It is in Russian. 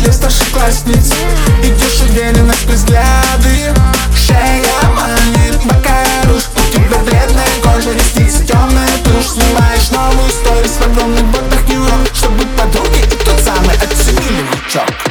для старшеклассниц. Идешь уверенно с взгляды, шея манит, бока руж. У тебя бледная кожа, ресницы, темная тушь. Снимаешь новую сторис в огромных ботах New York, чтобы подруги и тот самый оценили лучок.